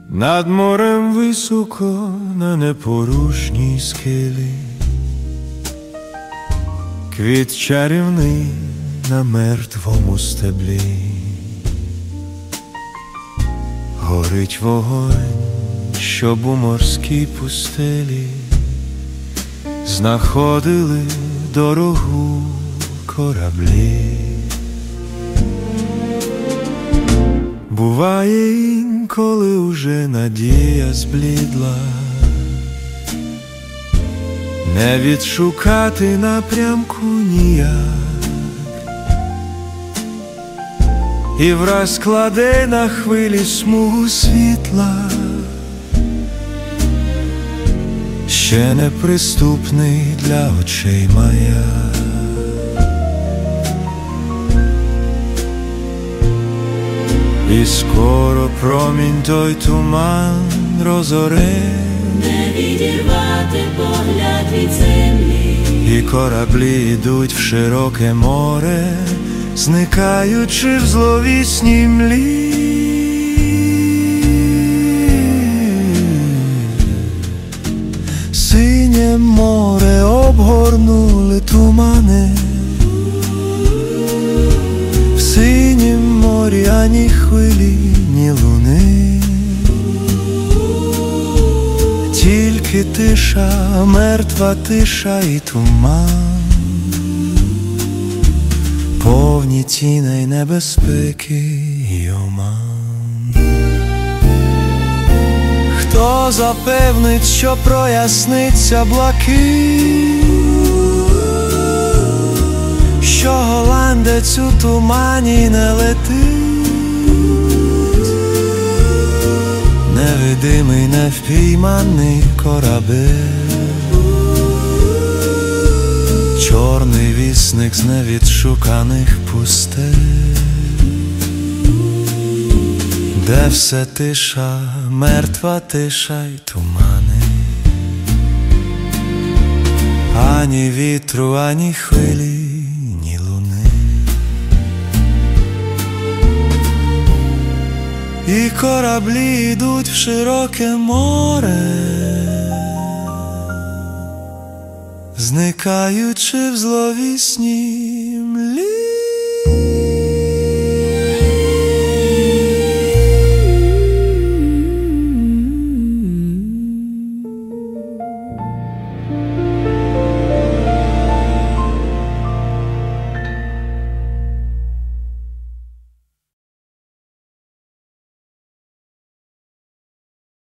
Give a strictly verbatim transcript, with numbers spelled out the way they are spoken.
Над морем високо на непорушній скелі квіт чарівний на мертвому стеблі. Горить вогонь, щоб у морській пустелі знаходили дорогу кораблі. Буває інколи уже надія зблідла, не відшукати напрямку ніяк, і враз кладе на хвилі смугу світла, ще неприступний для очей маяк. І скоро промінь той туман розоре, не відірвати погляд від землі, і кораблі йдуть в широке море, зникаючи в зловісній млі. Синє море обгорнули тумани, в синім морі ані хвилі, ні луни, тільки тиша, мертва тиша і туман, повні тіней небезпеки й оман. Хто запевнить, що проясниться блакить, що голландець у тумані не летить, невидимий, невпійманий корабель, чорний вісник з невідшуканих пустель, де все тиша, мертва тиша й тумани, ані вітру, ані хвилі, ні луни. І кораблі йдуть в широке море, зникаючи в зловісній